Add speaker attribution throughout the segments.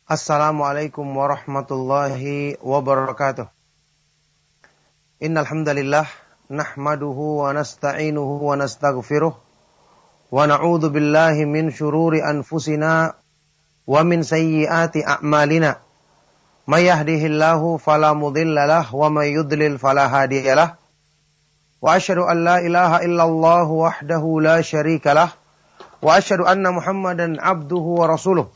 Speaker 1: Assalamualaikum warahmatullahi wabarakatuh. Innal hamdalillah nahmaduhu wa nasta'inuhu wa nastaghfiruh wa na'udzu billahi min shururi anfusina wa min sayyiati a'malina. May yahdihillahu fala mudilla lahu wa may yudlil fala hadiya lahu. Wa asyhadu an la ilaha illallah wahdahu la syarika lahu wa asyhadu anna Muhammadan abduhu wa rasuluh.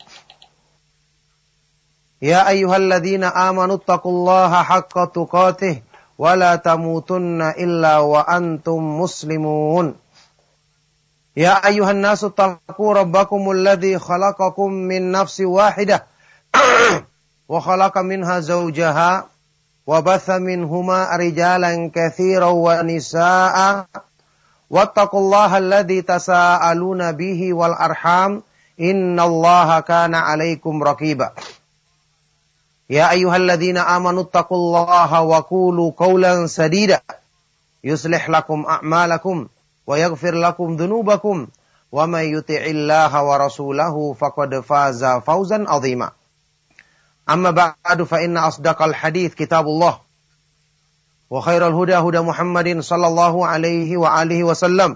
Speaker 1: Ya ayyuhalladzina amanu taqullaha haqqa tuqatih wa la tamutunna illa wa antum muslimun. Ya ayyuhan nasu taqu rabbakumul ladzi khalaqakum min nafsin wahidah wa khalaqa minha zawjaha wa batha minhuma rijalan katsiran wa nisaa'a wattaqullaha alladzi tasaaluna bihi wal arham innallaha kana 'alaikum raqiba. Ya ayyuhalladzina amanu taqullaha wa qulu qawlan sadida yuslih lakum a'malakum wa yaghfir lakum dhunubakum wa may yuti'illaha wa rasulahu faqad faza fawzan 'azima. Amma ba'du fa inna asdaqal hadits kitabullah wa khairal huda huda Muhammadin sallallahu alaihi wa alihi wasallam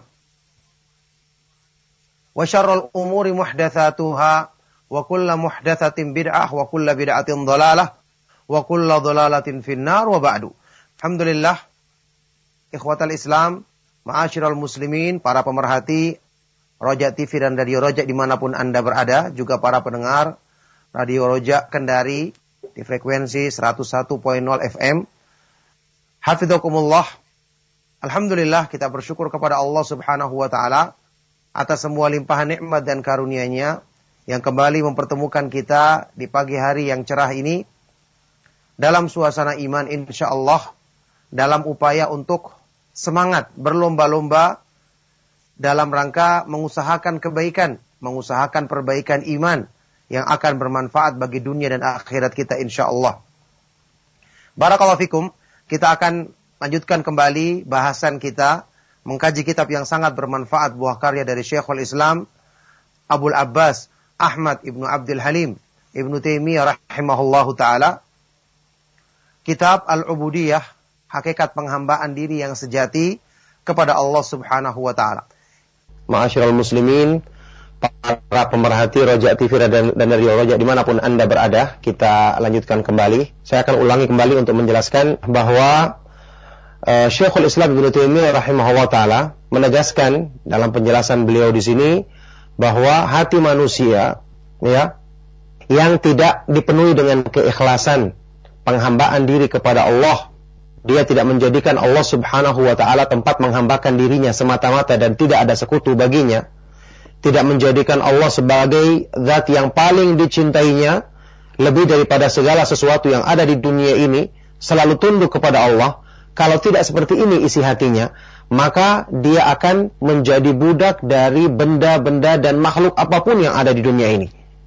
Speaker 1: wa syarrul umuri muhdatsatuha wa kullu muhdatsatin bid'ah wa kullu bid'atin dhalalah wa kullu dhalalatin finnar wa ba'du. Alhamdulillah, ikhwatal Islam, ma'asyiral muslimin, para pemerhati Roja TV dan Radio Roja dimanapun Anda berada, juga para pendengar Radio Roja Kendari di frekuensi 101.0 FM. Hafizakumullah. Alhamdulillah, kita bersyukur kepada Allah Subhanahu wa taala atas semua limpahan nikmat dan karunia-Nya yang kembali mempertemukan kita di pagi hari yang cerah ini dalam suasana iman insyaallah, dalam upaya untuk semangat berlomba-lomba dalam rangka mengusahakan kebaikan, mengusahakan perbaikan iman yang akan bermanfaat bagi dunia dan akhirat kita insyaallah. Barakallahu fikum, kita akan lanjutkan kembali bahasan kita mengkaji kitab yang sangat bermanfaat, buah karya dari Syekhul Islam Abul Abbas Ahmad ibnu Abdul Halim ibnu Taimiyah rahimahullahu ta'ala. Kitab Al-Ubudiyah, hakikat penghambaan diri yang sejati kepada Allah subhanahu wa ta'ala. Ma'asyiral muslimin, para pemerhati Roja TV dan Radio Roja dimanapun Anda berada, kita lanjutkan kembali. Saya akan ulangi kembali untuk menjelaskan bahwa Syekhul Islam Ibnu Taimiyah rahimahullah ta'ala menegaskan dalam penjelasan beliau di sini bahwa hati manusia ya yang tidak dipenuhi dengan keikhlasan penghambaan diri kepada Allah, dia tidak menjadikan Allah Subhanahu wa taala tempat menghambakan dirinya semata-mata dan tidak ada sekutu baginya, tidak menjadikan Allah sebagai zat yang paling dicintainya lebih daripada segala sesuatu yang ada di dunia ini, selalu tunduk kepada Allah. Kalau tidak seperti ini isi hatinya, maka dia akan menjadi budak dari benda-benda dan makhluk apapun yang ada di dunia ini.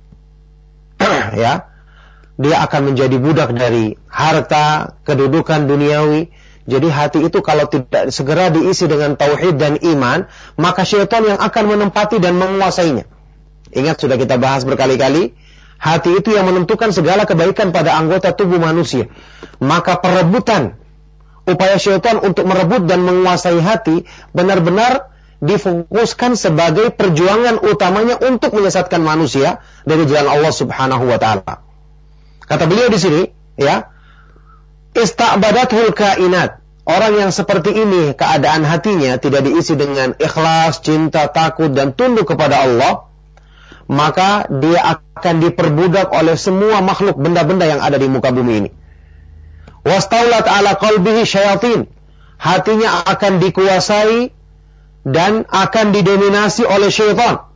Speaker 1: Ya, dia akan menjadi budak dari harta, kedudukan duniawi. Jadi hati itu kalau tidak segera diisi dengan tauhid dan iman, maka syaitan yang akan menempati dan menguasainya. Ingat, sudah kita bahas berkali-kali, hati itu yang menentukan segala kebaikan pada anggota tubuh manusia. Maka perebutan, upaya syaitan untuk merebut dan menguasai hati benar-benar difokuskan sebagai perjuangan utamanya untuk menyesatkan manusia dari jalan Allah Subhanahu wa taala. Kata beliau di sini, ya, ista'badathul kainat. Orang yang seperti ini keadaan hatinya tidak diisi dengan ikhlas, cinta, takut dan tunduk kepada Allah, maka dia akan diperbudak oleh semua makhluk benda-benda yang ada di muka bumi ini. Wastaulat ala qalbihi syayatin. Hatinya akan dikuasai dan akan didominasi oleh syaitan.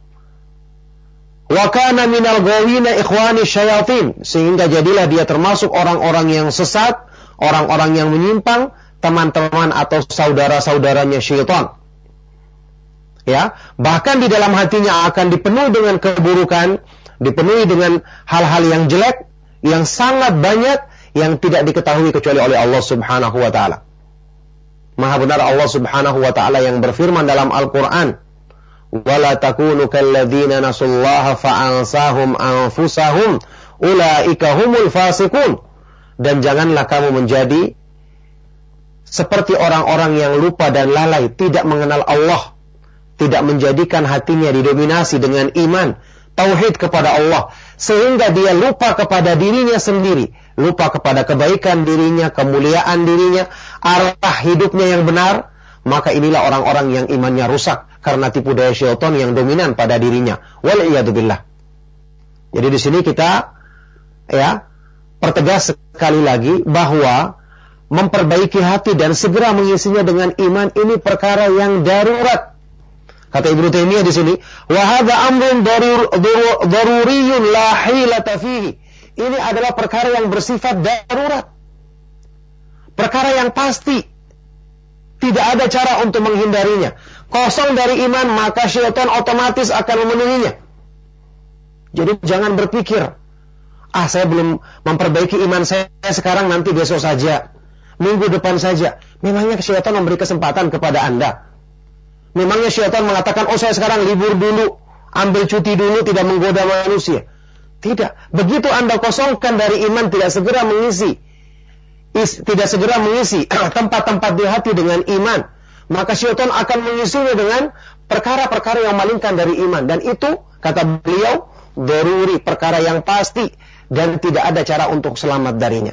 Speaker 1: Wa kana minal ghawina ikhwani syayatin. Sehingga jadilah dia termasuk orang-orang yang sesat, orang-orang yang menyimpang, teman-teman atau saudara-saudaranya syaitan. Ya, bahkan di dalam hatinya akan dipenuhi dengan keburukan, dipenuhi dengan hal-hal yang jelek, yang sangat banyak, yang tidak diketahui kecuali oleh Allah Subhanahu wa ta'ala. Maha benar Allah Subhanahu wa ta'ala yang berfirman dalam Al-Quran, وَلَا تَكُونُوا كَالَّذِينَ نَسُوا اللَّهَ فَأَنْسَاهُمْ أَنفُسَهُمْ
Speaker 2: ulaika humul fasiqun. Dan janganlah kamu menjadi seperti orang-orang yang lupa dan lalai, tidak mengenal Allah, tidak menjadikan hatinya didominasi dengan iman, tauhid kepada Allah, sehingga dia lupa kepada dirinya sendiri, lupa kepada kebaikan dirinya, kemuliaan dirinya, arah hidupnya yang benar. Maka inilah orang-orang yang imannya rusak karena tipu daya syaitan yang dominan pada dirinya. Wal'iyadzubillah. Jadi di sini kita pertegas sekali lagi bahwa memperbaiki hati dan segera mengisinya dengan iman ini perkara yang darurat. Kata Ibnu Taimiyah di sini, wa hadza amrun daruriyun la hilata fihi. Ini adalah perkara yang bersifat darurat. Perkara yang pasti. Tidak ada cara untuk menghindarinya. Kosong dari iman, maka syaitan otomatis akan memenuhinya. Jadi jangan berpikir, saya belum memperbaiki iman saya sekarang, nanti besok saja, minggu depan saja. Memangnya syaitan memberi kesempatan kepada Anda? Memangnya syaitan mengatakan, saya sekarang libur dulu, ambil cuti dulu, tidak menggoda manusia? Tidak. Begitu Anda kosongkan dari iman, tidak segera mengisi tempat-tempat di hati dengan iman, maka syaitan akan mengisinya dengan perkara-perkara yang malingkan dari iman. Dan itu, kata beliau, daruri, perkara yang pasti, dan tidak ada cara untuk selamat darinya.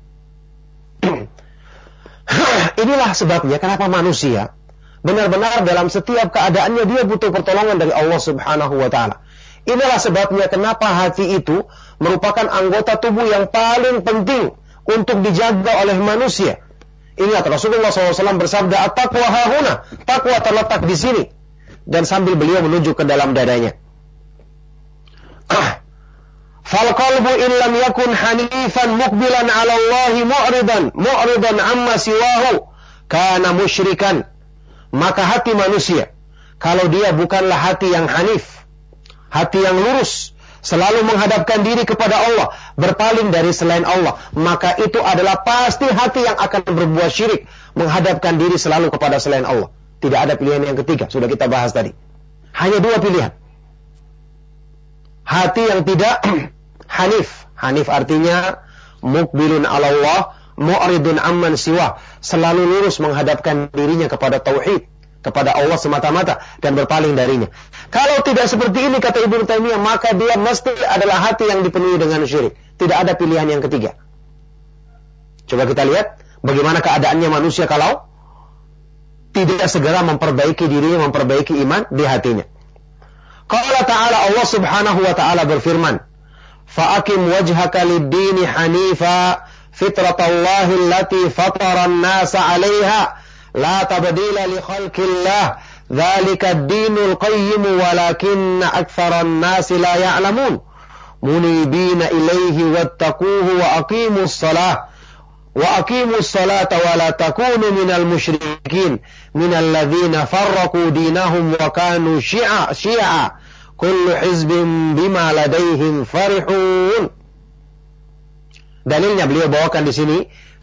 Speaker 2: Inilah sebabnya kenapa manusia benar-benar dalam setiap keadaannya dia butuh pertolongan dari Allah Subhanahu wa ta'ala. Inilah sebabnya kenapa hati itu merupakan anggota tubuh yang paling penting untuk dijaga oleh manusia. Ingat, Rasulullah SAW bersabda, at-taqwa hahuna, takwa terletak di sini. Dan sambil beliau menunjuk ke dalam dadanya. Fal qalbu in lam yakun hanifan muqbilan 'ala Allah mu'ridan amma siwahu kana musyrikan. Maka hati manusia, kalau dia bukanlah hati yang hanif, hati yang lurus, selalu menghadapkan diri kepada Allah, berpaling dari selain Allah, maka itu adalah pasti hati yang akan berbuat syirik, menghadapkan diri selalu kepada selain Allah. Tidak ada pilihan yang ketiga, sudah kita bahas tadi. Hanya dua pilihan. Hati yang tidak hanif. Hanif artinya muqbilun 'ala Allah, mu'ridun amman siwa, selalu lurus menghadapkan dirinya kepada tauhid, kepada Allah semata-mata, dan berpaling darinya. Kalau tidak seperti ini, kata Ibnu Taimiyah, maka dia mesti adalah hati yang dipenuhi dengan syirik. Tidak ada pilihan yang ketiga. Coba kita lihat bagaimana keadaannya manusia kalau tidak segera memperbaiki dirinya, memperbaiki iman di hatinya. Qala ta'ala, Allah Subhanahu wa ta'ala berfirman, fa'akim wajhaka lid-dini hanifa fitratallahi allati fataran nasa 'alaiha la tabdila li khalqillah dzalika ad-dinul qayyim walakinna aktsaran nasi la ya'lamun munibina ilaihi wattaquhu wa aqimus salata wa la takunu minal musyrikin minal ladzina farraqu dinahum wa kanu syi'a kullu hizbin bima ladaihim farihun. Dalilnya beliau bawakan di sini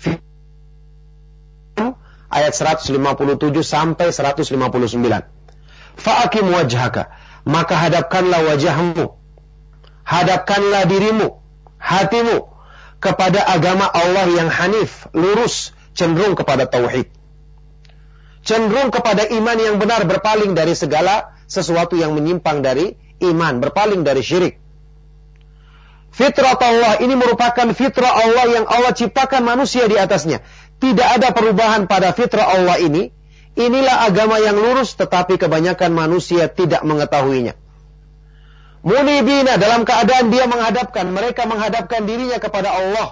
Speaker 2: ayat 157 sampai 159. Fa'akim wajhaka, maka hadapkanlah wajahmu, hadapkanlah dirimu, hatimu kepada agama Allah yang hanif, lurus, cenderung kepada tauhid, cenderung kepada iman yang benar, berpaling dari segala sesuatu yang menyimpang dari iman, berpaling dari syirik. Fitrah Allah ini merupakan fitrah Allah yang Allah ciptakan manusia di atasnya. Tidak ada perubahan pada fitrah Allah ini. Inilah agama yang lurus, tetapi kebanyakan manusia tidak mengetahuinya. Munibina, dalam keadaan dia mereka menghadapkan dirinya kepada Allah.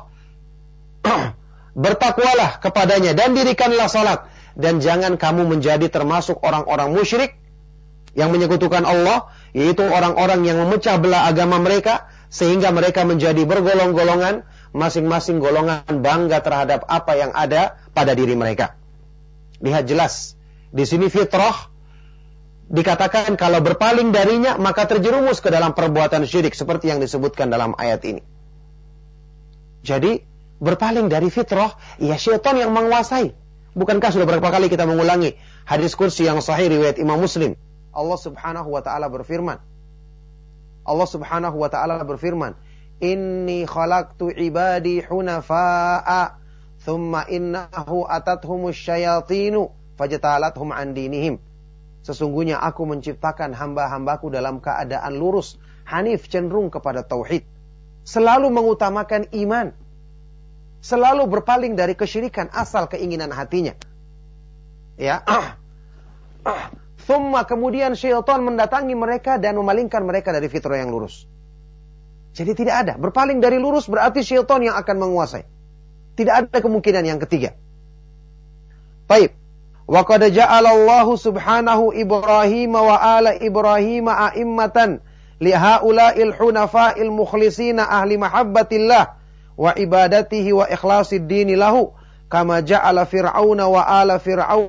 Speaker 2: Bertakwalah kepadanya dan dirikanlah salat. Dan jangan kamu menjadi termasuk orang-orang musyrik yang menyekutukan Allah, yaitu orang-orang yang memecah belah agama mereka, sehingga mereka menjadi bergolong-golongan, masing-masing golongan bangga terhadap apa yang ada pada diri mereka. Lihat jelas, di sini fitrah dikatakan kalau berpaling darinya maka terjerumus ke dalam perbuatan syirik seperti yang disebutkan dalam ayat ini. Jadi berpaling dari fitrah, ya syaitan yang menguasai. Bukankah sudah berapa kali kita mengulangi hadis kursi yang sahih riwayat Imam Muslim? Allah Subhanahu wa ta'ala berfirman,
Speaker 1: inni khalaqtu ibadi hunafa'a thumma innahu atathumus syayatinu fajtalathum an dinihim. Sesungguhnya aku menciptakan hamba-hambaku dalam keadaan lurus, hanif, cenderung kepada tauhid, selalu mengutamakan iman, selalu berpaling dari kesyirikan asal keinginan hatinya. Ya. Thumma kemudian syaitan mendatangi mereka dan memalingkan mereka dari fitrah yang lurus. Jadi tidak ada. Berpaling dari lurus berarti syaitan yang akan menguasai. Tidak ada kemungkinan yang ketiga. Baik. Wa qad ja'alallahu subhanahu Ibrahim wa ala Ibrahim a'immatan li haula'il hunafa'il mukhlisina ahli mahabbatillah wa ibadatihi wa ikhlasid dini lahu kama ja'ala fir'auna wa ala fir'aun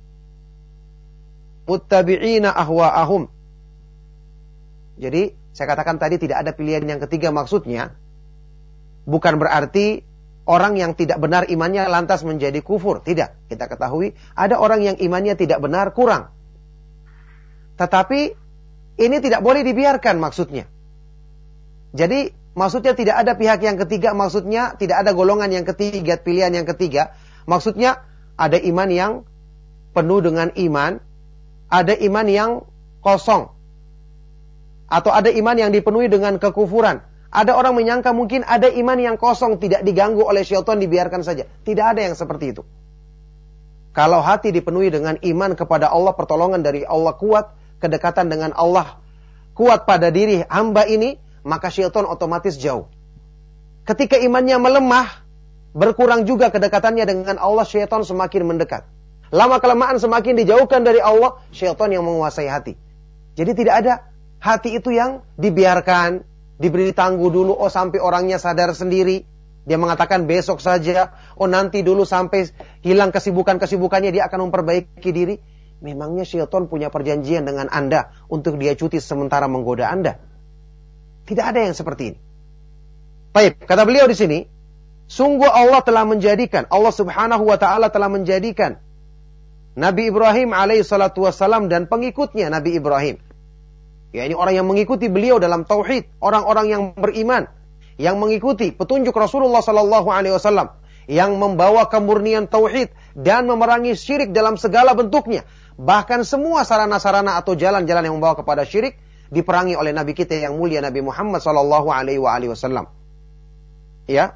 Speaker 1: muttabi'ina ahwa'ahum. Jadi saya katakan tadi tidak ada pilihan yang ketiga, maksudnya bukan berarti orang yang tidak benar imannya lantas menjadi kufur. Tidak. Kita ketahui ada orang yang imannya tidak benar kurang. Tetapi ini tidak boleh dibiarkan maksudnya. Jadi maksudnya tidak ada pihak yang ketiga, maksudnya tidak ada golongan yang ketiga, pilihan yang ketiga. Maksudnya ada iman yang penuh dengan iman, ada iman yang kosong, atau ada iman yang dipenuhi dengan kekufuran. Ada orang menyangka mungkin ada iman yang kosong, tidak diganggu oleh syaitan, dibiarkan saja. Tidak ada yang seperti itu. Kalau hati dipenuhi dengan iman kepada Allah, pertolongan dari Allah kuat, kedekatan dengan Allah kuat pada diri hamba ini, maka syaitan otomatis jauh. Ketika imannya melemah, berkurang juga kedekatannya dengan Allah, syaitan semakin mendekat. Lama-kelamaan semakin dijauhkan dari Allah, syaitan yang menguasai hati. Jadi tidak ada hati itu yang dibiarkan, diberi tangguh dulu, oh sampai orangnya sadar sendiri. Dia mengatakan besok saja, oh nanti dulu sampai hilang kesibukan-kesibukannya dia akan memperbaiki diri. Memangnya syaitan punya perjanjian dengan Anda untuk dia cuti sementara menggoda Anda? Tidak ada yang seperti ini. Baik, kata beliau di sini, sungguh Allah telah menjadikan, Allah subhanahu wa ta'ala telah menjadikan Nabi Ibrahim alaihissalatu wassalam dan pengikutnya Nabi Ibrahim. Ya, ini orang yang mengikuti beliau dalam tauhid, orang-orang yang beriman, yang mengikuti petunjuk Rasulullah sallallahu alaihi wasallam, yang membawa kemurnian tauhid dan memerangi syirik dalam segala bentuknya. Bahkan semua sarana-sarana atau jalan-jalan yang membawa kepada syirik diperangi oleh Nabi kita yang mulia Nabi Muhammad sallallahu alaihi wasallam. Ya.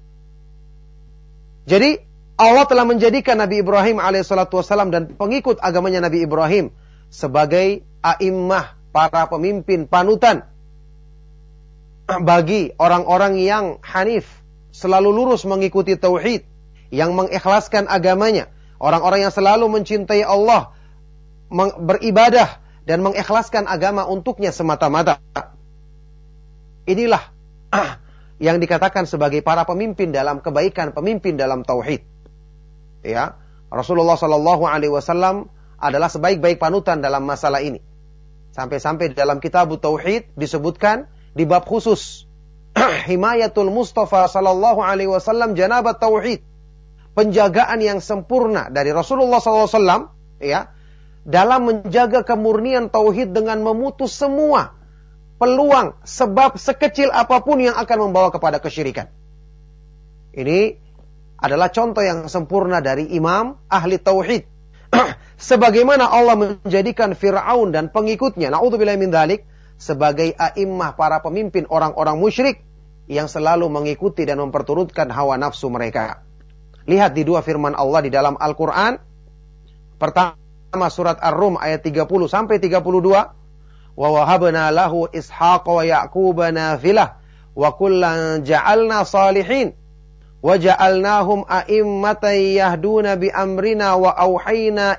Speaker 1: Jadi Allah telah menjadikan Nabi Ibrahim alaihissalatu wassalam dan pengikut agamanya Nabi Ibrahim sebagai a'immah, para pemimpin panutan bagi orang-orang yang hanif, selalu lurus mengikuti tauhid, yang mengikhlaskan agamanya, orang-orang yang selalu mencintai Allah, beribadah dan mengikhlaskan agama untuknya semata-mata. Inilah yang dikatakan sebagai para pemimpin dalam kebaikan, pemimpin dalam tauhid. Ya, Rasulullah sallallahu alaihi wasallam adalah sebaik-baik panutan dalam masalah ini. Sampai-sampai dalam kitab Tauhid disebutkan di bab khusus himayatul Mustafa sallallahu alaihi wasallam janabat tauhid. Penjagaan yang sempurna dari Rasulullah sallallahu alaihi wasallam, ya, dalam menjaga kemurnian tauhid dengan memutus semua peluang sebab sekecil apapun yang akan membawa kepada kesyirikan. Ini adalah contoh yang sempurna dari imam ahli tauhid. Sebagaimana Allah menjadikan Fir'aun dan pengikutnya, na'udzubillahi min dzalik, sebagai a'immah, para pemimpin orang-orang musyrik yang selalu mengikuti dan memperturutkan hawa nafsu mereka. Lihat di dua firman Allah di dalam Al-Quran. Pertama surat Ar-Rum ayat 30 sampai 32. Wa wahabna lahu Ishaq wa Ya'qub nafilah wa kullan ja'alna salihin wa ja'alnahum a'immatan yahduna bi amrina wa auhayna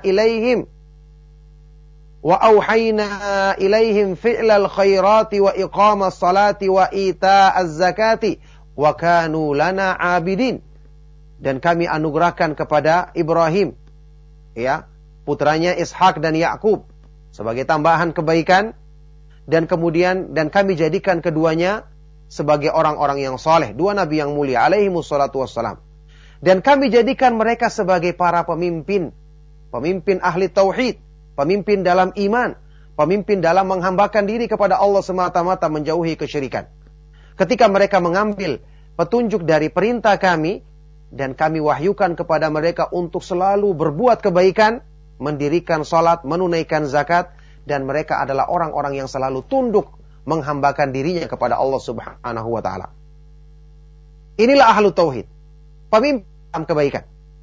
Speaker 1: ilaihim fi'lal khairati wa iqamas salati wa ita'az zakati wa kanu lana 'abidin. Dan kami anugerahkan kepada Ibrahim, ya, putranya Ishak dan Yakub sebagai tambahan kebaikan, dan kemudian kami jadikan keduanya sebagai orang-orang yang soleh, dua nabi yang mulia alaihimus salatu wassalam. Dan kami jadikan mereka sebagai para pemimpin, pemimpin ahli tauhid, pemimpin dalam iman, pemimpin dalam menghambakan diri kepada Allah semata-mata, menjauhi kesyirikan. Ketika mereka mengambil petunjuk dari perintah kami, dan kami wahyukan kepada mereka untuk selalu berbuat kebaikan, mendirikan salat, menunaikan zakat, dan mereka adalah orang-orang yang selalu tunduk menghambakan dirinya kepada Allah Subhanahu wa taala. Inilah ahlu tauhid, pemimpin dalam kebaikan.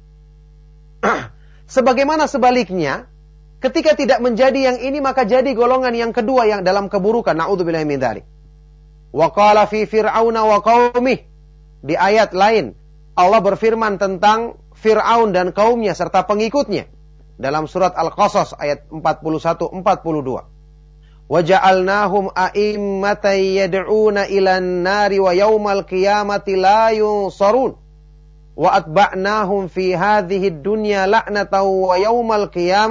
Speaker 1: Sebagaimana sebaliknya, ketika tidak menjadi yang ini, maka jadi golongan yang kedua yang dalam keburukan. Na'udzubillahi min dzalik. Wa qala fi fir'auna wa qaumih. Di ayat lain Allah berfirman tentang Fir'aun dan kaumnya serta pengikutnya dalam surat Al-Qasas ayat 41-42. Wa ja'alnahum a'immatan yad'una ilan nari wa yaumal qiyamati la yunsarun wa atba'nahum fi hadhihi dunya la'natan wa yaumal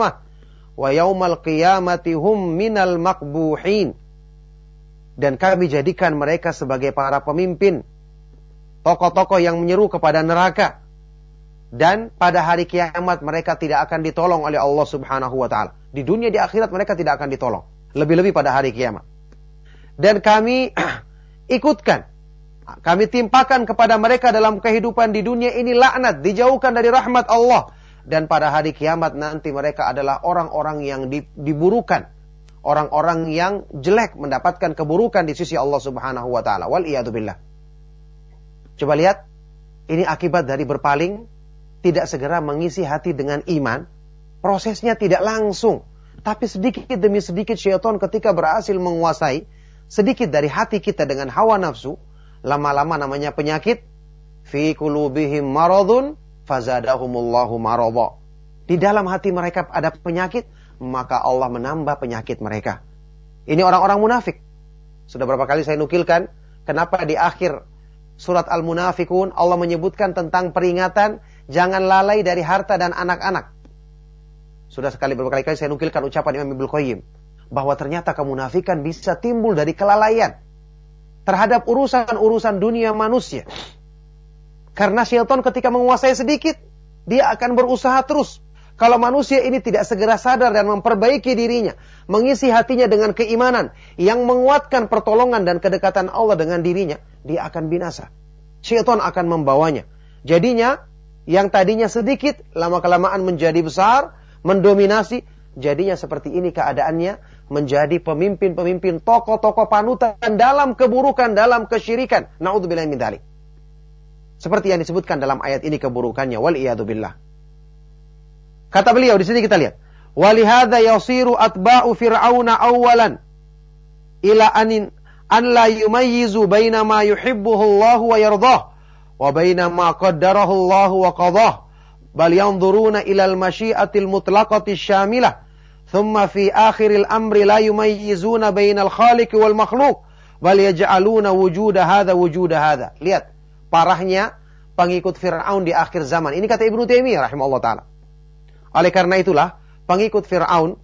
Speaker 1: qiyamati hum minal maqbuhin. Dan kami jadikan mereka sebagai para pemimpin, tokoh-tokoh yang menyeru kepada neraka. Dan pada hari kiamat mereka tidak akan ditolong oleh Allah Subhanahu wa ta'ala. Di dunia, di akhirat mereka tidak akan ditolong. Lebih-lebih pada hari kiamat. Dan kami ikutkan, kami timpakan kepada mereka dalam kehidupan di dunia ini laknat, dijauhkan dari rahmat Allah. Dan pada hari kiamat nanti mereka adalah orang-orang yang diburukan. Orang-orang yang jelek, mendapatkan keburukan di sisi Allah Subhanahu wa ta'ala. Wal iyadu billah. Coba lihat, ini akibat dari berpaling, tidak segera mengisi hati dengan iman. Prosesnya tidak langsung, tapi sedikit demi sedikit syaitan ketika berhasil menguasai sedikit dari hati kita dengan hawa nafsu, lama-lama namanya penyakit. Fi qulubihim maradun fazadahumullahu maradha. Di dalam hati mereka ada penyakit, maka Allah menambah penyakit mereka. Ini orang-orang munafik. Sudah berapa kali saya nukilkan, kenapa di akhir surat Al-Munafikun Allah menyebutkan tentang peringatan jangan lalai dari harta dan anak-anak. Sudah berkali-kali saya nukilkan ucapan Imam Ibnu Qayyim bahwa ternyata kemunafikan bisa timbul dari kelalaian terhadap urusan-urusan dunia manusia. Karena syaitan ketika menguasai sedikit, dia akan berusaha terus. Kalau manusia ini tidak segera sadar dan memperbaiki dirinya, mengisi hatinya dengan keimanan yang menguatkan pertolongan dan kedekatan Allah dengan dirinya, dia akan binasa. Syaitan akan membawanya. Jadinya, yang tadinya sedikit, lama-kelamaan menjadi besar, mendominasi. Jadinya seperti ini keadaannya, menjadi pemimpin-pemimpin, tokoh-tokoh panutan dalam keburukan, dalam kesyirikan. Na'udzubillahi min dzalik. Seperti yang disebutkan dalam ayat ini keburukannya. Wal iyadu billah. Kata beliau, di sini kita lihat. Walihada yasiru atba'u fir'auna awalan ila an la yumayyizu baina ma yuhibbuhu Allah wa yardah wa baina ma qaddarahu Allah wa qadah bal yanzuruna ila al-masyi'ati al-mutlaqati syamilah thumma fi akhiril amri la yumayyizuna baina al-khaliq wal makhluq bal yaj'aluna wujuda hadha. Lihat parahnya pengikut Fir'aun di akhir zaman. Ini kata Ibnu Taimiyah rahimahullah taala. Oleh karena itulah, pengikut Fir'aun,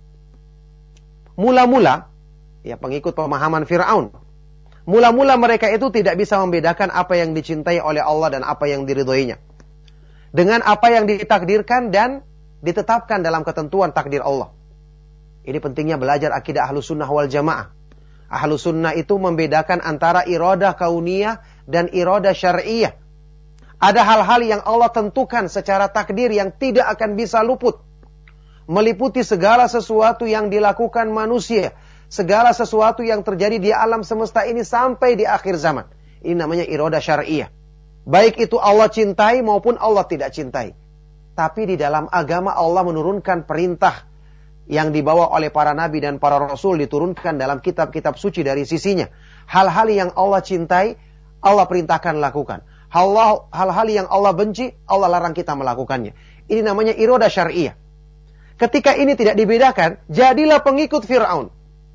Speaker 1: mula-mula, ya pengikut pemahaman Fir'aun, mula-mula mereka itu tidak bisa membedakan apa yang dicintai oleh Allah dan apa yang diridhoinya. Dengan apa yang ditakdirkan dan ditetapkan dalam ketentuan takdir Allah. Ini pentingnya belajar akidah Ahlus Sunnah wal Jamaah. Ahlus Sunnah itu membedakan antara iradah kauniyah dan iradah syar'iyah. Ada hal-hal yang Allah tentukan secara takdir yang tidak akan bisa luput. Meliputi segala sesuatu yang dilakukan manusia. Segala sesuatu yang terjadi di alam semesta ini sampai di akhir zaman. Ini namanya iradah syar'iyah. Baik itu Allah cintai maupun Allah tidak cintai. Tapi di dalam agama Allah menurunkan perintah yang dibawa oleh para nabi dan para rasul, diturunkan dalam kitab-kitab suci dari sisinya. Hal-hal yang Allah cintai, Allah perintahkan lakukan. Hal-hal yang Allah benci, Allah larang kita melakukannya. Ini namanya iradah syar'iyah. Ketika ini tidak dibedakan, jadilah pengikut Fir'aun.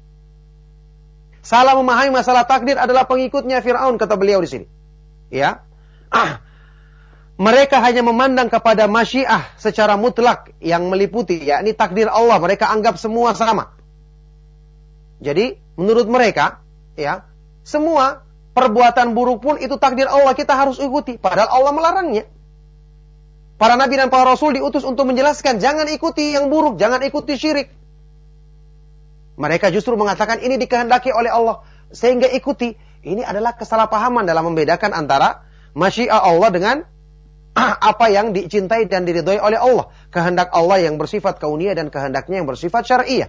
Speaker 1: Salah memahami masalah takdir adalah pengikutnya Fir'aun, kata beliau di sini. Ya. Mereka hanya memandang kepada masyiah secara mutlak yang meliputi, yakni takdir Allah. Mereka anggap semua sama. Jadi, menurut mereka, ya, semua perbuatan buruk pun itu takdir Allah, kita harus ikuti. Padahal Allah melarangnya. Para nabi dan para rasul diutus untuk menjelaskan, jangan ikuti yang buruk, jangan ikuti syirik. Mereka justru mengatakan ini dikehendaki oleh Allah, sehingga ikuti. Ini adalah kesalahpahaman dalam membedakan antara masyiah Allah dengan apa yang dicintai dan diridhoi oleh Allah. Kehendak Allah yang bersifat kauniyah dan kehendaknya yang bersifat syar'iyah.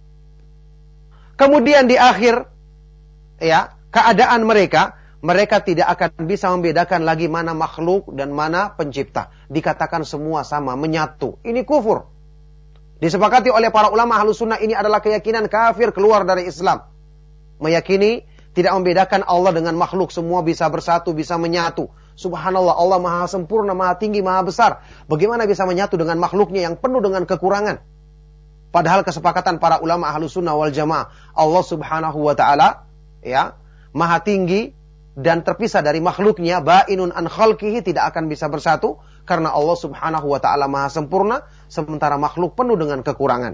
Speaker 1: Kemudian di akhir, ya, keadaan mereka tidak akan bisa membedakan lagi mana makhluk dan mana pencipta. Dikatakan semua sama, menyatu. Ini kufur. Disepakati oleh para ulama Ahlus Sunnah, ini adalah keyakinan kafir keluar dari Islam. Meyakini tidak membedakan Allah dengan makhluk, semua bisa bersatu, bisa menyatu. Subhanallah, Allah maha sempurna, maha tinggi, maha besar. Bagaimana bisa menyatu dengan makhluknya yang penuh dengan kekurangan? Padahal kesepakatan para ulama Ahlus Sunnah wal Jamaah, Allah Subhanahu wa taala, ya, maha tinggi dan terpisah dari makhluknya, ba'inun an khalqihi, tidak akan bisa bersatu karena Allah Subhanahu wa taala maha sempurna, sementara makhluk penuh dengan kekurangan.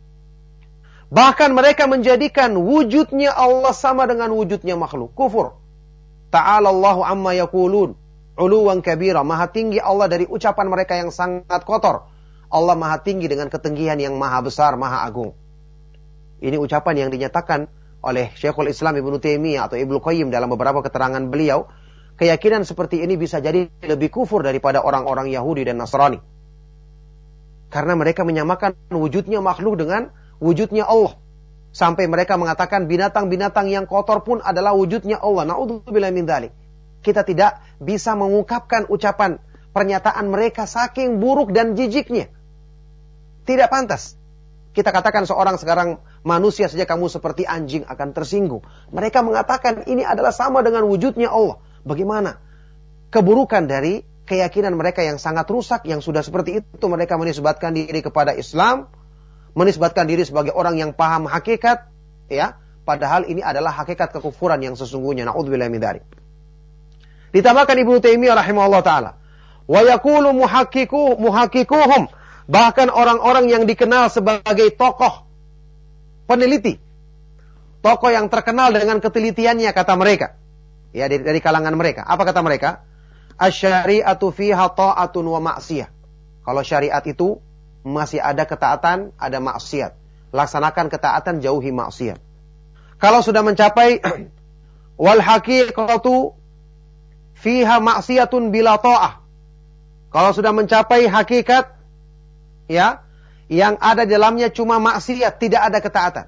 Speaker 1: Bahkan mereka menjadikan wujudnya Allah sama dengan wujudnya makhluk. Kufur. Ta'ala Allahu amma yaqulun, uluwan kabira. Maha tinggi Allah dari ucapan mereka yang sangat kotor. Allah maha tinggi dengan ketinggian yang maha besar, maha agung. Ini ucapan yang dinyatakan oleh Syekhul Islam Ibnu Taimiyah atau Ibnu Qayyim dalam beberapa keterangan beliau. Keyakinan seperti ini bisa jadi lebih kufur daripada orang-orang Yahudi dan Nasrani. Karena mereka menyamakan wujudnya makhluk dengan wujudnya Allah. Sampai mereka mengatakan binatang-binatang yang kotor pun adalah wujudnya Allah. Na'udzubillah min dzalik. Kita tidak bisa mengungkapkan ucapan pernyataan mereka saking buruk dan jijiknya. Tidak pantas. Kita katakan seorang sekarang manusia saja kamu seperti anjing akan tersinggung. Mereka mengatakan ini adalah sama dengan wujudnya Allah. Bagaimana? Keburukan dari keyakinan mereka yang sangat rusak, yang sudah seperti itu mereka menisbatkan diri kepada Islam, menisbatkan diri sebagai orang yang paham hakikat, ya, padahal ini adalah hakikat kekufuran yang sesungguhnya. Na'udzubillah min dzalik. Ditambahkan Ibnu Taimiyah rahimahullah taala, wa yaqulu muhaqqiquhum, bahkan orang-orang yang dikenal sebagai tokoh peneliti, tokoh yang terkenal dengan ketelitiannya, kata mereka, ya, dari kalangan mereka. Apa kata mereka? Asy-syari'atu fiha ta'atun wa ma'siyah. Kalau syariat itu masih ada ketaatan, ada maksiat. Laksanakan ketaatan, jauhi maksiat. Kalau sudah mencapai wal haqiqatu fiha maksiyatun bila ta'ah. Kalau sudah mencapai hakikat, ya, yang ada di dalamnya cuma maksiat, tidak ada ketaatan.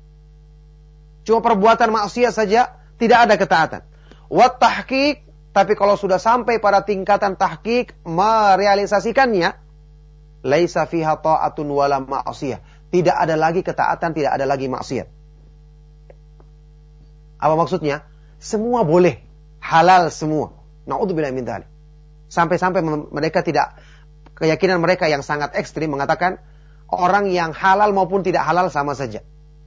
Speaker 1: Cuma perbuatan maksiat saja, tidak ada ketaatan. Wat tahqiq, tapi kalau sudah sampai pada tingkatan tahqiq, merealisasikannya, laisa fiha ta'atun wala ma'siyah. Tidak ada lagi ketaatan, tidak ada lagi maksiat. Apa maksudnya? Semua boleh, halal semua. Na'udzubillah min dzalik. Sampai-sampai mereka tidak, keyakinan mereka yang sangat ekstrim mengatakan orang yang halal maupun tidak halal sama saja.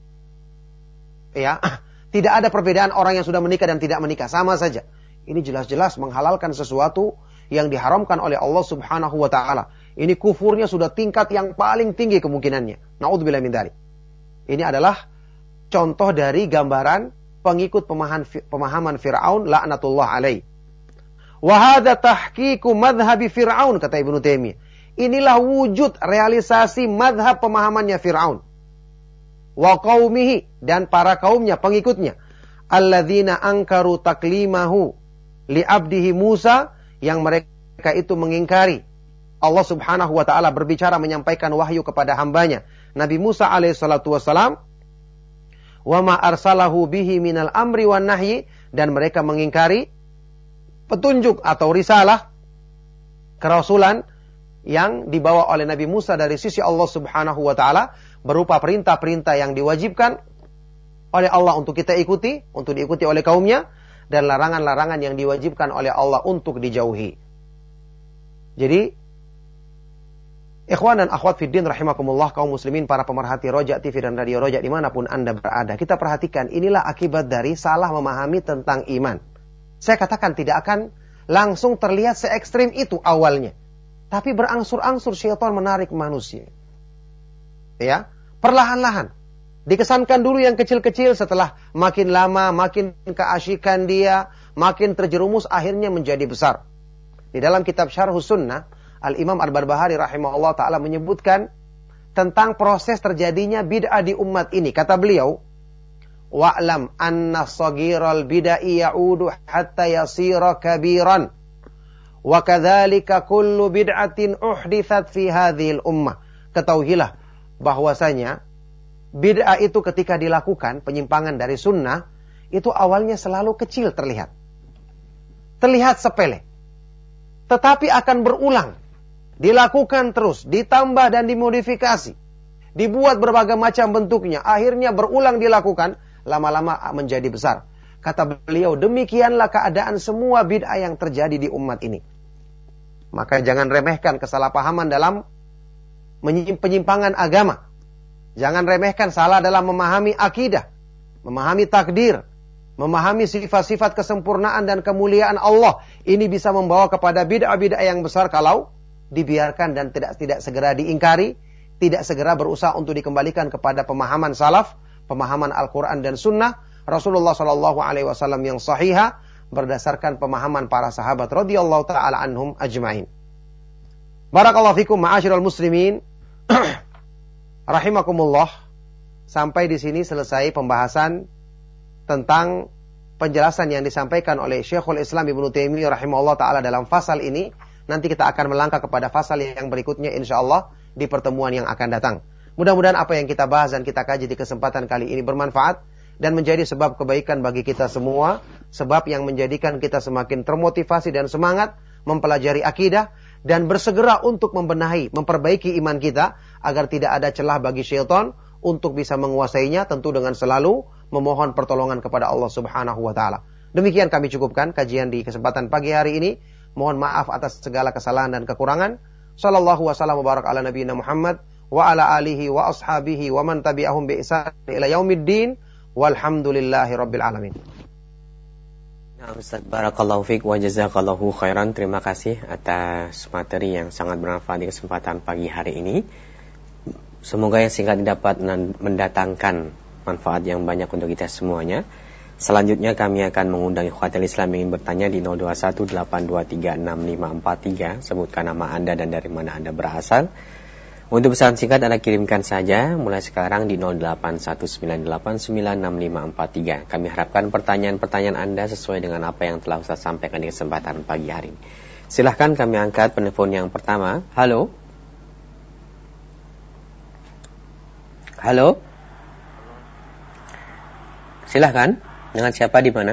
Speaker 1: Ya, tidak ada perbedaan orang yang sudah menikah dan tidak menikah, sama saja. Ini jelas-jelas menghalalkan sesuatu yang diharamkan oleh Allah Subhanahu wa taala. Ini kufurnya sudah tingkat yang paling tinggi kemungkinannya. Na'udzubillah min dzalik. Ini adalah contoh dari gambaran pengikut pemahaman Fir'aun laknatullah alaih. Wa hadza tahqiqu madhhabi Fir'aun, kata Ibnu Taimiyah. Inilah wujud realisasi madhab pemahamannya Fir'aun. Wa qaumihi, dan para kaumnya, pengikutnya. Alladzina ankaru taklimahu li abdihi Musa, yang mereka itu mengingkari Allah Subhanahu wa taala berbicara, menyampaikan wahyu kepada hambanya Nabi Musa alaihi salatu wasalam. Wa ma arsalahu bihi minal amri wan nahyi, dan mereka mengingkari petunjuk atau risalah kerasulan yang dibawa oleh Nabi Musa dari sisi Allah Subhanahu wa taala, berupa perintah-perintah yang diwajibkan oleh Allah untuk kita ikuti, untuk diikuti oleh kaumnya, dan larangan-larangan yang diwajibkan oleh Allah untuk dijauhi. Jadi, ikhwan dan akhwat fiddin rahimakumullah, kaum muslimin, para pemerhati Roja TV dan Radio Roja dimanapun Anda berada, kita perhatikan, inilah akibat dari salah memahami tentang iman. Saya katakan tidak akan langsung terlihat se-ekstrim itu awalnya, tapi berangsur-angsur syaitan menarik manusia. Ya, perlahan-lahan. Dikesankan dulu yang kecil-kecil, setelah makin lama, makin keasyikan dia, makin terjerumus, akhirnya menjadi besar. Di dalam kitab Syarhus Sunnah, Al-Imam Al-Barbahari rahimahullah ta'ala menyebutkan tentang proses terjadinya bid'ah di umat ini. Kata beliau, wa'lam anna saghiral bidai ya'udu hatta yasira kabiran. Wa kadzalika kullu bid'atin uhditsat fi hadhil ummah. Ketahuilah bahwasanya bid'ah itu ketika dilakukan, penyimpangan dari sunnah, itu awalnya selalu kecil terlihat. Terlihat sepele. Tetapi akan berulang. Dilakukan terus, ditambah dan dimodifikasi. Dibuat berbagai macam bentuknya. Akhirnya berulang dilakukan, lama-lama menjadi besar. Kata beliau, demikianlah keadaan semua bid'ah yang terjadi di umat ini. Maka jangan remehkan kesalahpahaman dalam penyimpangan agama. Jangan remehkan salah dalam memahami akidah, memahami takdir, memahami sifat-sifat kesempurnaan dan kemuliaan Allah. Ini bisa membawa kepada bid'ah-bid'ah yang besar kalau dibiarkan dan tidak segera diingkari, tidak segera berusaha untuk dikembalikan kepada pemahaman salaf, pemahaman Al-Quran dan Sunnah Rasulullah SAW yang sahihah berdasarkan pemahaman para sahabat radhiyallahu taala anhum ajma'in. Barakallahu fikum ma'asyiral muslimin. Rahimakumullah. Sampai di sini selesai pembahasan tentang penjelasan yang disampaikan oleh Syekhul Islam Ibnu Taimiyah rahimahullah taala dalam fasal ini. Nanti kita akan melangkah kepada fasal yang berikutnya insyaallah di pertemuan yang akan datang. Mudah-mudahan apa yang kita bahas dan kita kaji di kesempatan kali ini bermanfaat dan menjadi sebab kebaikan bagi kita semua, sebab yang menjadikan kita semakin termotivasi dan semangat mempelajari akidah dan bersegera untuk membenahi, memperbaiki iman kita agar tidak ada celah bagi syaitan untuk bisa menguasainya, tentu dengan selalu memohon pertolongan kepada Allah Subhanahu wa taala. Demikian kami cukupkan kajian di kesempatan pagi hari ini. Mohon maaf atas segala kesalahan dan kekurangan. Sallallahu wasallam wa barak ala nabiyina Muhammad wa ala alihi wa ashabihi wa man tabi'ahum bi ihsan ila yaumiddin walhamdulillahi rabbil alamin.
Speaker 3: Nah, Ustaz, barakallahu fiik wa jazakallahu khairan. Terima kasih atas materi yang sangat bermanfaat di kesempatan pagi hari ini. Semoga yang singkat dapat mendatangkan manfaat yang banyak untuk kita semuanya. Selanjutnya kami akan mengundang ikhwatul Islam yang ingin bertanya di 0218236543. Sebutkan nama Anda dan dari mana Anda berasal. Untuk pesan singkat Anda kirimkan saja mulai sekarang di 0819896543. Kami harapkan pertanyaan-pertanyaan Anda sesuai dengan apa yang telah Ustaz sampaikan di kesempatan pagi hari ini. Silahkan kami angkat penelpon yang pertama. Halo. Halo. Silahkan. Dengan siapa di mana?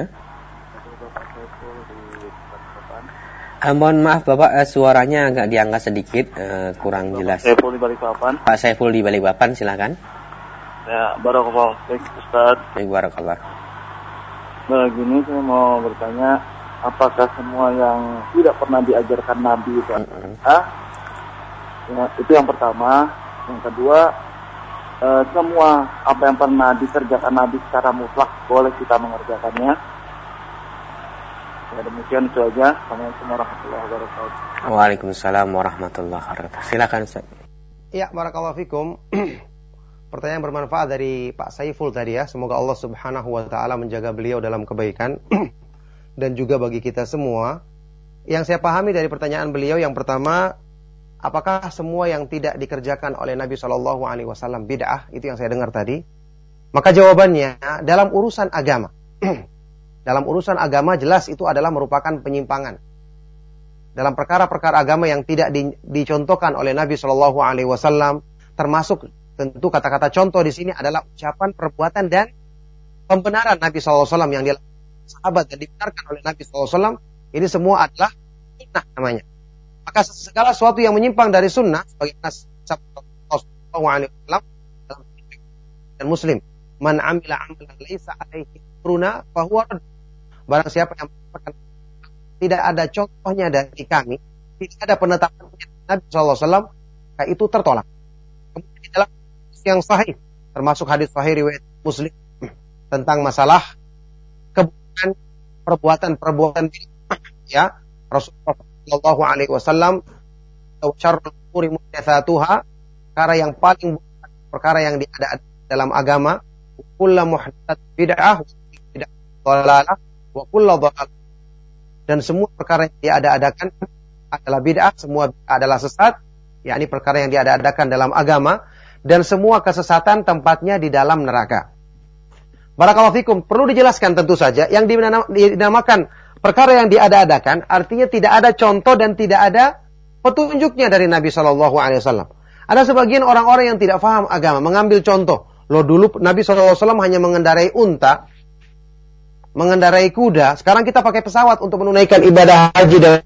Speaker 3: Mohon maaf Bapak, suaranya agak diangkat sedikit, kurang jelas.
Speaker 4: Saiful di Balikpapan.
Speaker 3: Pak Saiful di Balikpapan, silakan.
Speaker 4: Ya, barakallahu fiik Ustaz.
Speaker 3: Baik, barakallah.
Speaker 4: Nah, gini saya mau bertanya, apakah semua yang tidak pernah diajarkan Nabi itu Ya, itu yang pertama. Yang kedua, semua apa yang pernah dikerjakan Nabi secara mutlak boleh kita mengerjakannya. Ya, demikian itu aja. Assalamualaikum warahmatullahi wabarakatuh.
Speaker 3: Waalaikumsalam warahmatullahi wabarakatuh. Silakan Ustaz.
Speaker 1: Ya, barakallahu fikum. Pertanyaan bermanfaat dari Pak Saiful tadi ya. Semoga Allah Subhanahu wa taala menjaga beliau dalam kebaikan dan juga bagi kita semua. Yang saya pahami dari pertanyaan beliau yang pertama, apakah semua yang tidak dikerjakan oleh Nabi SAW bid'ah? Itu yang saya dengar tadi. Maka jawabannya, dalam urusan agama. Dalam urusan agama jelas itu adalah merupakan penyimpangan. Dalam perkara-perkara agama yang tidak dicontohkan oleh Nabi SAW, termasuk tentu kata-kata contoh di sini adalah ucapan, perbuatan dan pembenaran Nabi SAW yang dilakukan sahabat dan dibenarkan oleh Nabi SAW. Ini semua adalah sunnah namanya. Maka segala sesuatu yang menyimpang dari sunnah sebagai Rasulullah SAW dan Muslim, man amila amalan laisa alaihi amruna fahuwa radd. Barang siapa yang melakukan tidak ada contohnya dari kami, tidak ada penetapan Nabi SAW, maka itu tertolak. Kemudian di dalam yang sahih, termasuk hadis sahih riwayat Muslim tentang masalah keburukan perbuatan ya Rasulullah Sallallahu Alaihi Wasallam, syarrul umuri muhdatsatuha, perkara yang paling buruk, perkara yang ada dalam agama, kullu muhdatsatin bid'ah, bid'ah dhalalah, wa kullu dhalalah. Dan semua perkara yang diada-adakan adalah bid'ah, semua bid'ah adalah sesat, yakni perkara yang diada-adakan dalam agama, dan semua kesesatan tempatnya di dalam neraka. Barakallahu fikum, perlu dijelaskan tentu saja yang dinamakan perkara yang diada-adakan artinya tidak ada contoh dan tidak ada petunjuknya dari Nabi Shallallahu Alaihi Wasallam. Ada sebagian orang-orang yang tidak paham agama mengambil contoh. Loh, dulu Nabi Shallallahu Alaihi Wasallam hanya mengendarai unta, mengendarai kuda. Sekarang kita pakai pesawat untuk menunaikan ibadah haji dan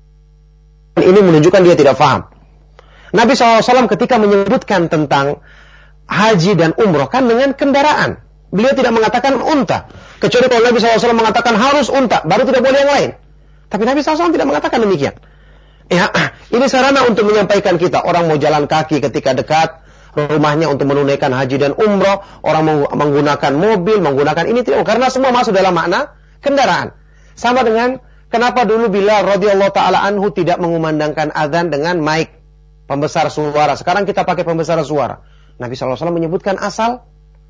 Speaker 1: ini menunjukkan dia tidak paham. Nabi SAW ketika menyebutkan tentang haji dan umroh kan dengan kendaraan. Beliau tidak mengatakan unta. Kecuali kalau Nabi SAW mengatakan harus unta, baru tidak boleh yang lain. Tapi Nabi SAW tidak mengatakan demikian. Ya, ini sarana untuk menyampaikan kita. Orang mau jalan kaki ketika dekat rumahnya untuk menunaikan haji dan umroh. Orang menggunakan mobil, menggunakan ini tidak. Karena semua masuk dalam makna kendaraan. Sama dengan kenapa dulu Bilal radhiyallahu ta'ala anhu tidak mengumandangkan azan dengan mic, pembesar suara. Sekarang kita pakai pembesar suara. Nabi SAW menyebutkan asal.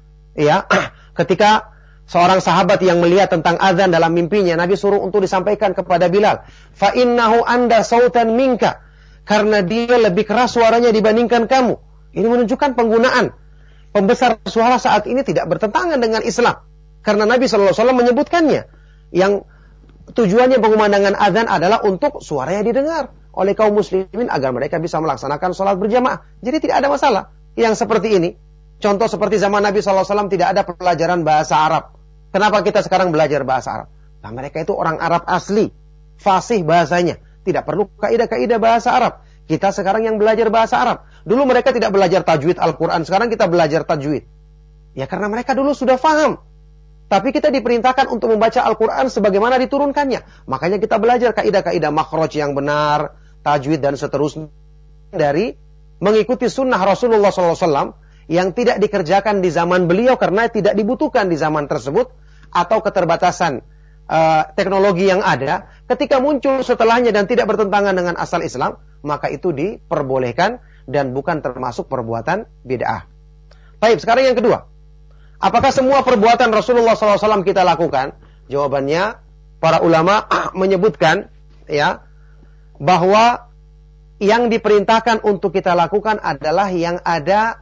Speaker 1: Ya, ketika seorang sahabat yang melihat tentang azan dalam mimpinya, Nabi suruh untuk disampaikan kepada Bilal, fa innahu anda sautan minka, karena dia lebih keras suaranya dibandingkan kamu. Ini menunjukkan penggunaan pembesar suara saat ini tidak bertentangan dengan Islam, karena Nabi SAW menyebutkannya. Yang tujuannya pengumandangan azan adalah untuk suaranya didengar oleh kaum muslimin agar mereka bisa melaksanakan sholat berjamaah. Jadi tidak ada masalah yang seperti ini. Contoh seperti zaman Nabi SAW tidak ada pelajaran bahasa Arab. Kenapa kita sekarang belajar bahasa Arab? Nah, mereka itu orang Arab asli, fasih bahasanya. Tidak perlu kaidah-kaidah bahasa Arab. Kita sekarang yang belajar bahasa Arab. Dulu mereka tidak belajar tajwid Al-Quran, sekarang kita belajar tajwid. Ya karena mereka dulu sudah faham. Tapi kita diperintahkan untuk membaca Al-Quran sebagaimana diturunkannya. Makanya kita belajar kaidah-kaidah makhraj yang benar, tajwid dan seterusnya. Dari mengikuti sunnah Rasulullah SAW, yang tidak dikerjakan di zaman beliau karena tidak dibutuhkan di zaman tersebut, atau keterbatasan teknologi yang ada, ketika muncul setelahnya dan tidak bertentangan dengan asal Islam, maka itu diperbolehkan dan bukan termasuk perbuatan bid'ah. Baik, sekarang yang kedua, apakah semua perbuatan Rasulullah SAW kita lakukan? Jawabannya, para ulama menyebutkan ya bahwa yang diperintahkan untuk kita lakukan adalah yang ada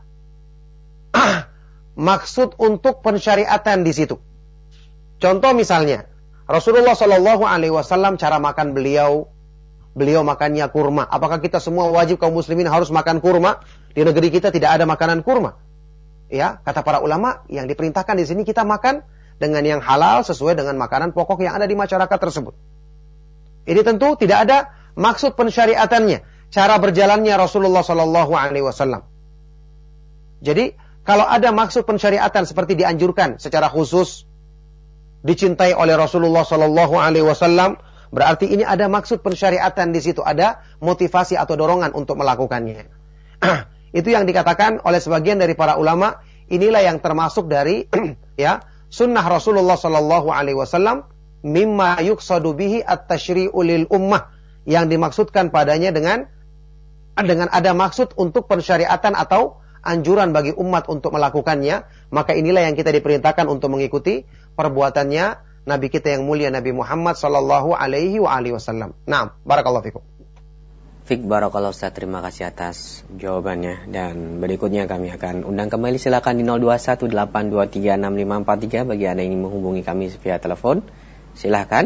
Speaker 1: maksud untuk pensyariatan di situ. Contoh misalnya, Rasulullah Shallallahu Alaihi Wasallam cara makan beliau makannya kurma. Apakah kita semua wajib kaum muslimin harus makan kurma? Di negeri kita tidak ada makanan kurma. Ya, kata para ulama, yang diperintahkan di sini kita makan dengan yang halal sesuai dengan makanan pokok yang ada di masyarakat tersebut. Ini tentu tidak ada maksud pensyariatannya, cara berjalannya Rasulullah Shallallahu Alaihi Wasallam. Jadi kalau ada maksud pensyariatan seperti dianjurkan secara khusus, dicintai oleh Rasulullah Shallallahu Alaihi Wasallam, berarti ini ada maksud pensyariatan di situ, ada motivasi atau dorongan untuk melakukannya. Itu yang dikatakan oleh sebagian dari para ulama, inilah yang termasuk dari ya sunnah Rasulullah Shallallahu Alaihi Wasallam, mimma yuqsadu bihi at-tashri'u lil ummah, yang dimaksudkan padanya dengan ada maksud untuk pensyariatan atau anjuran bagi umat untuk melakukannya, maka inilah yang kita diperintahkan untuk mengikuti perbuatannya Nabi kita yang mulia Nabi Muhammad sallallahu alaihi wasallam. Naam, barakallahu fikum.
Speaker 3: Fik barakallahu Ustaz, terima kasih atas jawabannya, dan berikutnya kami akan undang kembali, silakan di 0218236543 bagi Anda yang ingin menghubungi kami via telepon. Silakan.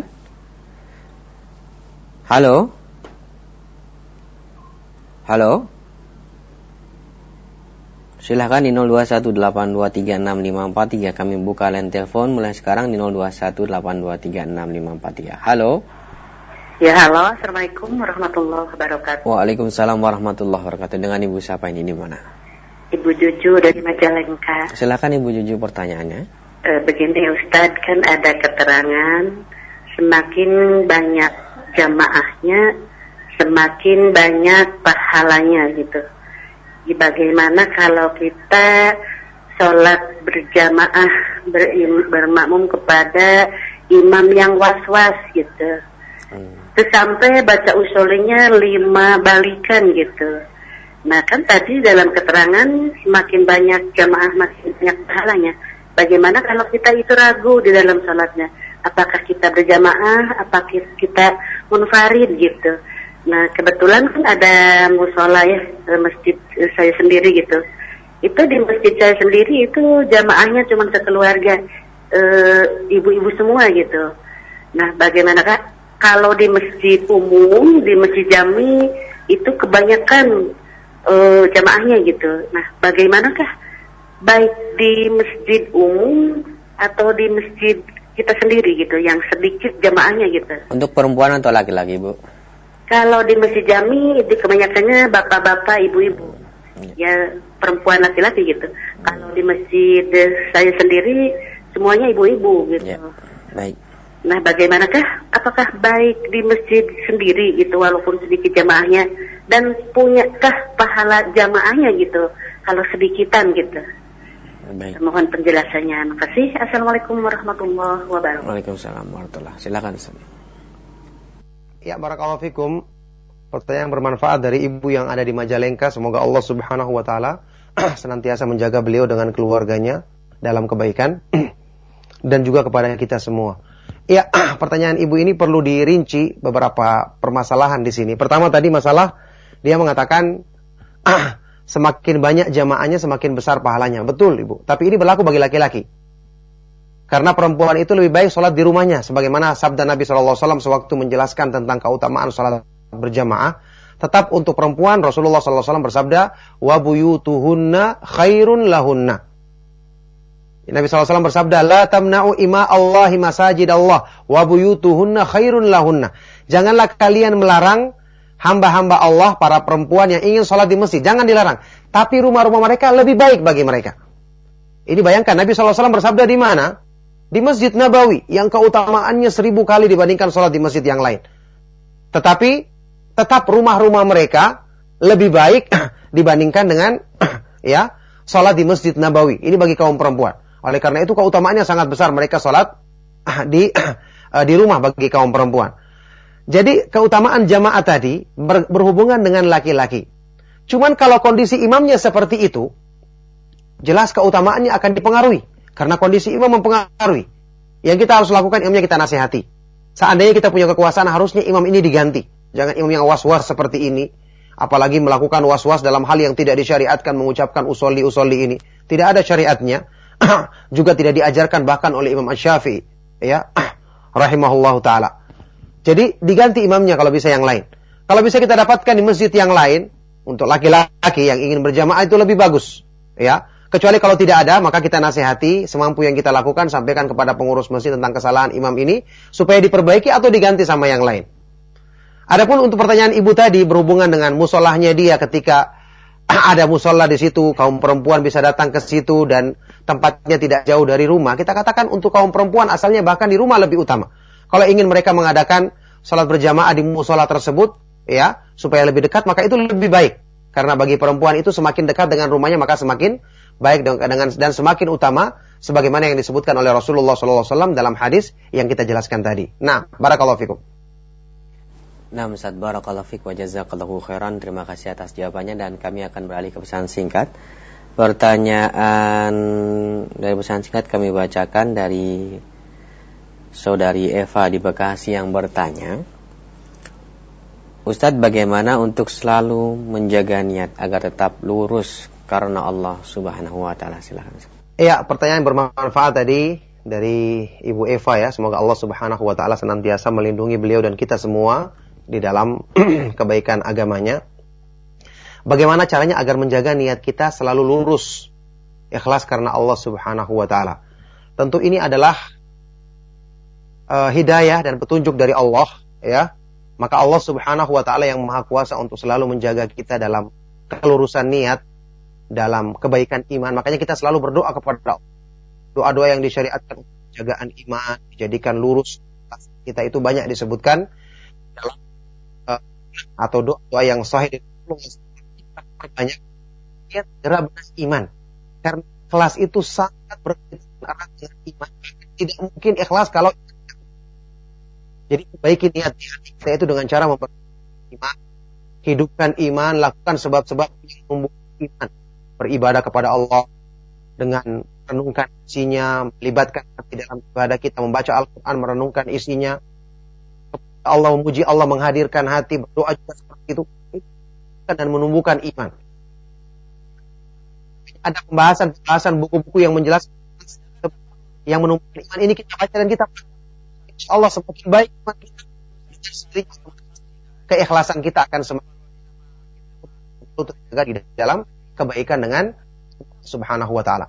Speaker 3: Halo. Halo. Silahkan di 0218236543. Kami buka line telepon mulai sekarang di 0218236543. Halo.
Speaker 5: Ya, halo. Assalamualaikum warahmatullahi wabarakatuh.
Speaker 3: Waalaikumsalam warahmatullahi wabarakatuh. Dengan Ibu siapa ini, di mana?
Speaker 5: Ibu Juju dari Majalengka.
Speaker 3: Silakan Ibu Juju, pertanyaannya.
Speaker 5: Begini Ustadz, kan ada keterangan semakin banyak jamaahnya, semakin banyak pahalanya gitu. Bagaimana kalau kita sholat berjamaah bermakmum kepada imam yang was-was gitu, terus sampai baca usulinya 5 balikan gitu. Nah kan tadi dalam keterangan semakin banyak jamaah makin banyak pahalanya. Bagaimana kalau kita itu ragu di dalam sholatnya? Apakah kita berjamaah, apakah kita munfarid gitu? Nah kebetulan kan ada musola ya, masjid saya sendiri gitu. Itu di masjid saya sendiri itu jamaahnya cuma sekeluarga. ibu-ibu semua gitu. Nah, bagaimanakah kalau di masjid umum, di masjid jami itu kebanyakan jamaahnya gitu. Nah, bagaimanakah baik di masjid umum atau di masjid kita sendiri gitu, yang sedikit jamaahnya gitu?
Speaker 3: Untuk perempuan atau laki-laki, Bu?
Speaker 5: Kalau di masjid jami itu kebanyakannya bapak-bapak, ibu-ibu. Ya, perempuan laki-laki gitu. Kalau di masjid saya sendiri semuanya ibu-ibu gitu.
Speaker 3: Ya, baik.
Speaker 5: Nah, bagaimanakah? Apakah baik di masjid sendiri gitu walaupun sedikit jamaahnya, dan punyakah pahala jamaahnya gitu kalau sedikitan gitu?
Speaker 3: Baik.
Speaker 5: Mohon penjelasannya. Terima kasih. Assalamualaikum warahmatullahi wabarakatuh.
Speaker 3: Waalaikumsalam warahmatullahi. Silakan.
Speaker 1: Ya, barakallahu fikum. Pertanyaan bermanfaat dari ibu yang ada di Majalengka. Semoga Allah Subhanahu wa taala senantiasa menjaga beliau dengan keluarganya dalam kebaikan dan juga kepada kita semua. Ya, pertanyaan ibu ini perlu dirinci beberapa permasalahan di sini. Pertama tadi masalah dia mengatakan semakin banyak jamaahnya semakin besar pahalanya. Betul, Ibu. Tapi ini berlaku bagi laki-laki. Karena perempuan itu lebih baik sholat di rumahnya, sebagaimana sabda Nabi SAW sewaktu menjelaskan tentang keutamaan sholat berjamaah. Tetap untuk perempuan Rasulullah SAW bersabda, wa buyutuhunna khairun lahunna. Nabi SAW bersabda, la tamna'u ima Allahi masajid Allah, wa buyutuhunna khairun lahunna. Janganlah kalian melarang hamba-hamba Allah, para perempuan yang ingin sholat di masjid. Jangan dilarang. Tapi rumah-rumah mereka lebih baik bagi mereka. Ini bayangkan, Nabi SAW bersabda di mana? Di Masjid Nabawi, yang keutamaannya 1000 kali dibandingkan sholat di masjid yang lain. Tetapi, tetap rumah-rumah mereka lebih baik dibandingkan dengan ya sholat di Masjid Nabawi. Ini bagi kaum perempuan. Oleh karena itu, keutamaannya sangat besar mereka sholat di rumah bagi kaum perempuan. Jadi keutamaan jamaah tadi berhubungan dengan laki-laki. Cuman kalau kondisi imamnya seperti itu, jelas keutamaannya akan dipengaruhi. Karena kondisi imam mempengaruhi. Yang kita harus lakukan, imamnya kita nasihati. Seandainya kita punya kekuasaan, harusnya imam ini diganti. Jangan imam yang was-was seperti ini. Apalagi melakukan was-was dalam hal yang tidak disyariatkan, mengucapkan usolli ini. Tidak ada syariatnya. Juga tidak diajarkan bahkan oleh Imam Asy-Syafi'i. Ya, rahimahullahu ta'ala. Jadi diganti imamnya kalau bisa yang lain. Kalau bisa kita dapatkan di masjid yang lain, untuk laki-laki yang ingin berjamaah itu lebih bagus. Ya, kecuali kalau tidak ada, maka kita nasihati semampu yang kita lakukan, sampaikan kepada pengurus masjid tentang kesalahan imam ini, supaya diperbaiki atau diganti sama yang lain. Adapun untuk pertanyaan ibu tadi berhubungan dengan musolahnya dia, ketika ada musola di situ, kaum perempuan bisa datang ke situ dan tempatnya tidak jauh dari rumah. Kita katakan untuk kaum perempuan asalnya bahkan di rumah lebih utama. Kalau ingin mereka mengadakan salat berjamaah di musola tersebut, ya, supaya lebih dekat, maka itu lebih baik. Karena bagi perempuan itu semakin dekat dengan rumahnya, maka semakin baik dan semakin utama, sebagaimana yang disebutkan oleh Rasulullah SAW dalam hadis yang kita jelaskan tadi. Nah, barakallahu fikum.
Speaker 3: Nah, Ustaz, barakallahu fiik wa jazakallahu khairan. Terima kasih atas jawabannya dan kami akan beralih ke pesan singkat. Pertanyaan dari pesan singkat kami bacakan dari Saudari Eva di Bekasi yang bertanya, Ustadz, bagaimana untuk selalu menjaga niat agar tetap lurus karena Allah Subhanahu wa taala? Silakan.
Speaker 1: Iya, pertanyaan bermanfaat tadi dari Ibu Eva ya. Semoga Allah Subhanahu wa taala senantiasa melindungi beliau dan kita semua di dalam kebaikan agamanya. Bagaimana caranya agar menjaga niat kita selalu lurus, ikhlas karena Allah Subhanahu wa taala? Tentu ini adalah hidayah dan petunjuk dari Allah ya. Maka Allah Subhanahu wa taala yang Maha Kuasa untuk selalu menjaga kita dalam kelurusan niat, dalam kebaikan iman. Makanya kita selalu berdoa kepada Allah. Doa-doa yang disyariatkan untuk penjagaan iman, dijadikan lurus kita itu banyak disebutkan dalam atau doa yang sahih banyak dia segera benas iman. Karena ikhlas itu sangat erat dengan iman. Tidak mungkin ikhlas kalau jadi perbaiki niat kita itu dengan cara memperbaiki iman, hidupkan iman, lakukan sebab-sebab yang membuat iman, beribadah kepada Allah dengan merenungkan isinya, melibatkan hati dalam ibadah kita, membaca Al-Quran, merenungkan isinya, Allah memuji Allah, menghadirkan hati, berdoa juga seperti itu, dan menumbuhkan iman. Ada pembahasan buku-buku yang menjelaskan yang menumbuhkan iman ini kita baca dan kita insyaallah semakin baik iman kita, keikhlasan kita akan semakin terjaga di dalam kebaikan dengan Subhanahu wa taala.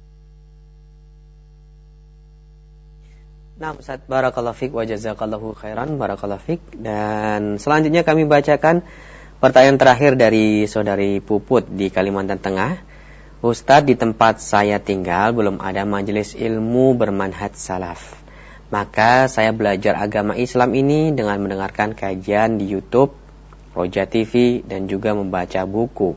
Speaker 3: Nah, Ustaz, barakallahu fik wa jazakallahu khairan, barakallahu fik. Dan selanjutnya kami bacakan pertanyaan terakhir dari saudari Puput di Kalimantan Tengah. Ustaz, di tempat saya tinggal belum ada majelis ilmu bermanhaj salaf. Maka saya belajar agama Islam ini dengan mendengarkan kajian di YouTube, Roja TV, dan juga membaca buku.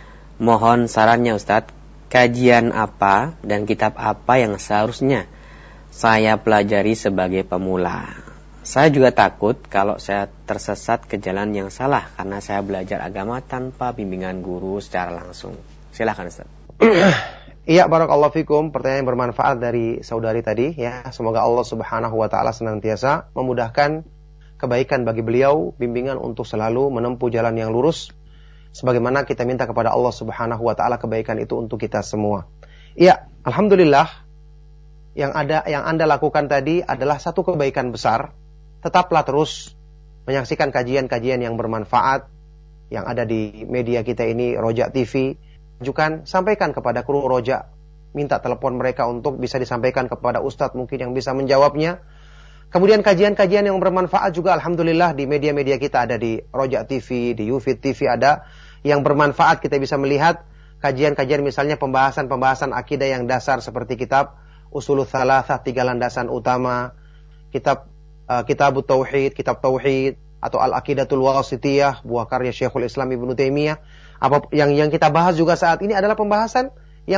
Speaker 3: Mohon sarannya Ustaz, kajian apa dan kitab apa yang seharusnya saya pelajari sebagai pemula. Saya juga takut kalau saya tersesat ke jalan yang salah karena saya belajar agama tanpa bimbingan guru secara langsung. Silakan Ustaz.
Speaker 1: Iya, barakallahu fikum. Pertanyaan yang bermanfaat dari saudari tadi ya. Semoga Allah Subhanahu wa taala senantiasa memudahkan kebaikan bagi beliau, bimbingan untuk selalu menempuh jalan yang lurus sebagaimana kita minta kepada Allah Subhanahu wa taala kebaikan itu untuk kita semua. Iya, alhamdulillah. Yang Anda lakukan tadi adalah satu kebaikan besar. Tetaplah terus menyaksikan kajian-kajian yang bermanfaat yang ada di media kita ini, Roja TV. Sampaikan kepada kru Roja, minta telepon mereka untuk bisa disampaikan kepada Ustadz mungkin yang bisa menjawabnya. Kemudian kajian-kajian yang bermanfaat juga alhamdulillah di media-media kita ada di Roja TV, di Yufid TV ada yang bermanfaat. Kita bisa melihat kajian-kajian misalnya pembahasan akidah yang dasar seperti kitab Usulul Thalathah, 3 landasan utama, kitab Kitabut Tauhid, kitab Tauhid, atau Al-Aqidatul Wasithiyah, buah karya Syekhul Islam Ibnu Taimiyah. Yang kita bahas juga saat ini adalah pembahasan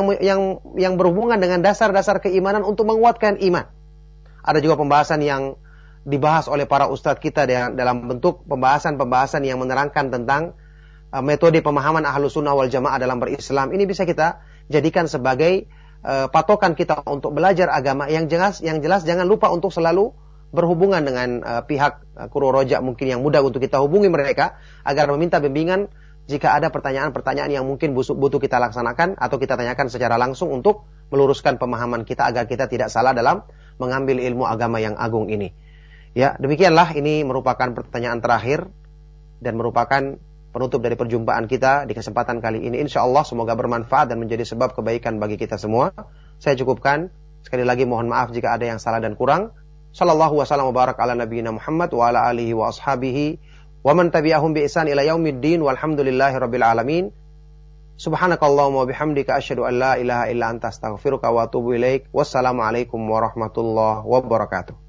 Speaker 1: yang berhubungan dengan dasar-dasar keimanan untuk menguatkan iman. Ada juga pembahasan yang dibahas oleh para ustadz kita dalam bentuk pembahasan yang menerangkan tentang metode pemahaman Ahlus Sunnah wal Jamaah dalam berislam. Ini bisa kita jadikan sebagai patokan kita untuk belajar agama. Yang jelas jangan lupa untuk selalu berhubungan dengan pihak Kuro Roja mungkin yang mudah untuk kita hubungi mereka agar meminta bimbingan jika ada pertanyaan-pertanyaan yang mungkin butuh kita laksanakan atau kita tanyakan secara langsung untuk meluruskan pemahaman kita agar kita tidak salah dalam mengambil ilmu agama yang agung ini. Ya, demikianlah ini merupakan pertanyaan terakhir dan merupakan penutup dari perjumpaan kita di kesempatan kali ini. InsyaAllah semoga bermanfaat dan menjadi sebab kebaikan bagi kita semua. Saya cukupkan. Sekali lagi mohon maaf jika ada yang salah dan kurang. Sallallahu wasallam wa barak ala nabiyina Muhammad wa ala alihi wa ashabihi wa man tabi'ahum bi ihsan ila yaumiddin walhamdulillahi rabbil alamin. Subhanakallahumma wa bihamdika asyhadu an la ilaha illa anta astaghfiruka wa atubu ilaik. Wassalamu alaikum warahmatullahi wabarakatuh.